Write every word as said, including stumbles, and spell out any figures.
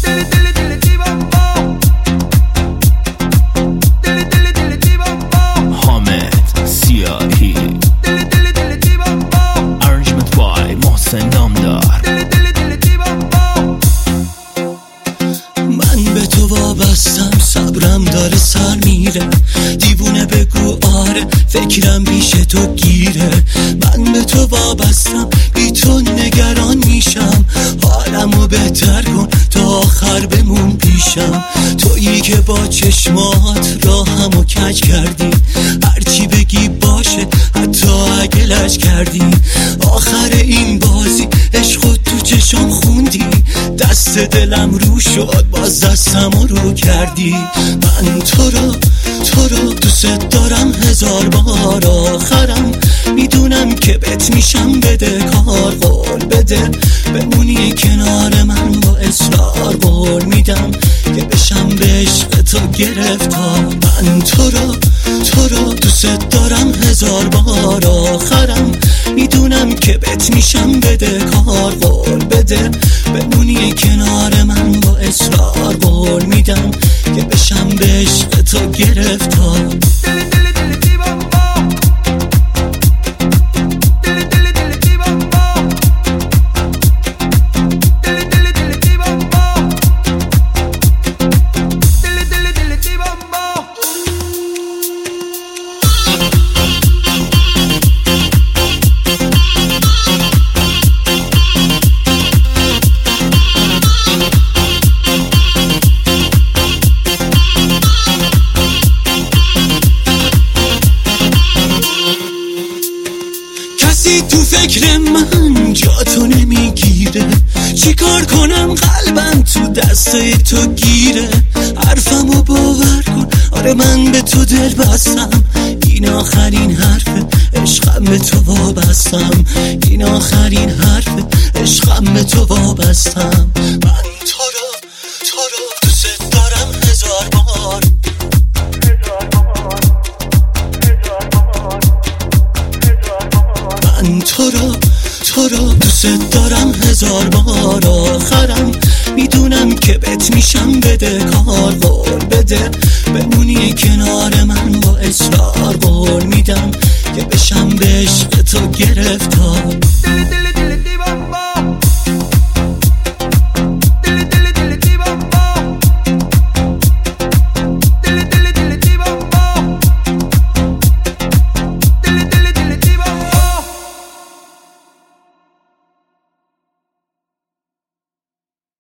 صبرم داره سر میره، دیوونه بگو آره فکرم پیش تو گیره. من به تو وابستم، بی تو نگران میشم، حالمو بهتر کن تا آخر بمون پیشم. تویی که با چشمات راهمو کج کردی، هرچی بگی باشه حتی اگه لج کردی. آخر این بازی عشقو تو چشم خوندی، دست دلم رو شد باز دستمو رو کردی. من تو رو تو رو دوست دارم هزار بار، آخرم میدونم که بهت میشم بده کار. قول بده بمونی کنار من، با اصرار قول میدم که بشم به عشق تو گرفتار. من تو رو تو رو دوست دارم هزار بار، آخرم میدونم که بهت میشم بده کار. قول بده بمونی کنار من، با اصرار قول میدم که بشم به عشق تو گرفتار. تو فکر من جا تو نمیگیره، چی کار کنم قلبم تو دست تو گیره. حرفمو باور کن، آره من به تو دل بستم، این آخرین حرف عشقم به تو وابستم. این آخرین حرف عشقم به تو وابستم. من تو رو تو رو دوست دارم هزار بار، من تو رو تو رو دوست دارم هزار بار، آخرم میدونم که بهت میشم بده کار. قول بده بمونی کنار من، با اصرار قول میدم که بشم به عشق تو گرفتار.